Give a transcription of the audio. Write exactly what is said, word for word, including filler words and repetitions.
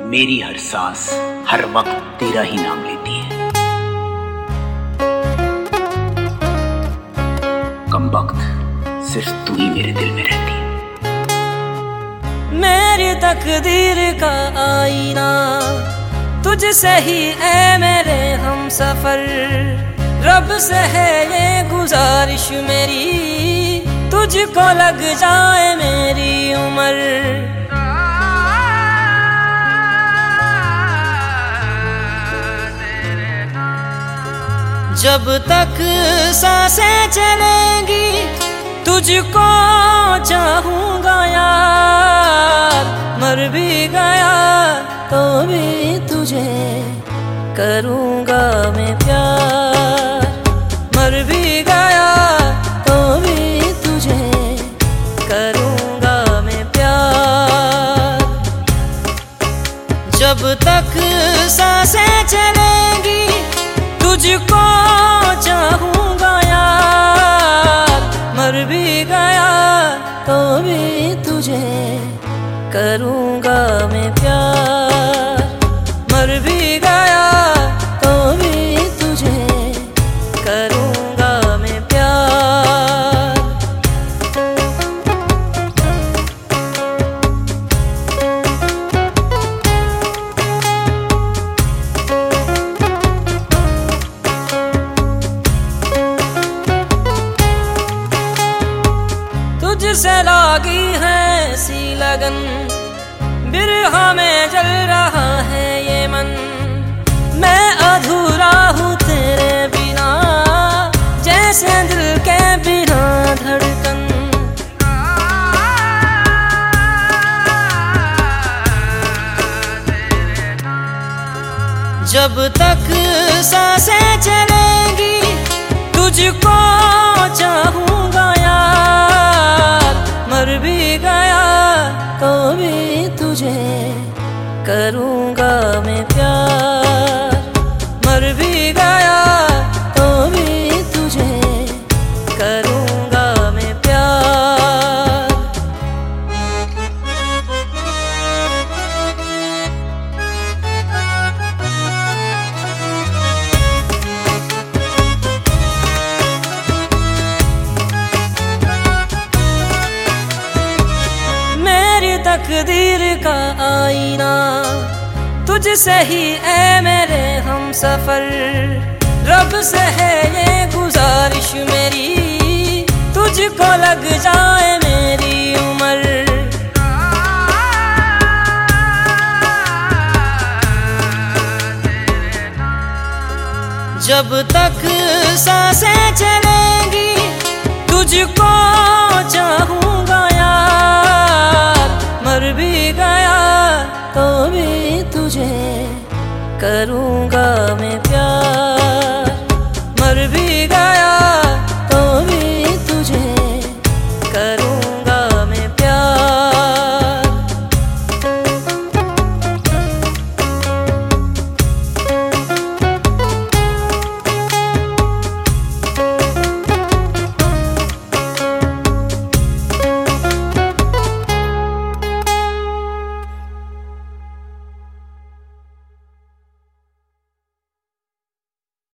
मेरी हर सांस हर वक्त तेरा ही नाम लेती है। कम वक्त सिर्फ तू ही मेरे दिल में रहती है। मेरी तकदीर का आईना तुझसे ही है मेरे हम सफर। रब से है ये गुजारिश मेरी, तुझको लग जाए मेरी उम्र। जब तक सांसें चलेंगी तुझको चाहूंगा यार। मर भी गया तो भी तुझे करूंगा मैं प्यार। मर भी गया तो भी तुझे करूंगा मैं प्यार। जब तक सांसें चलेंगी तुझको चाहूंगा यार। मर भी गया तो भी तुझे करूंगा मैं प्यार। मर भी गया तो भी तुझे करूंगा मैं प्यार। तुझसे लागी है सी लगन, बिरहा में जल रहा है ये मन। मैं अधूरा हूँ तेरे बिना, जैसे दिल के बिना धड़कन। जब तक सांसें चलेंगी तुझको चाहूंगा यार। मर भी गया तो भी तुझे करूंगा मैं प्यार। मर भी गया तो भी तुझे करूंगा मैं प्यार। तकदीर का आईना तुझसे ही है मेरे हम सफर। रब से है ये गुजारिश मेरी, तुझको लग जाए मेरी उम्र। जब तक सांसें चलेंगी तुझको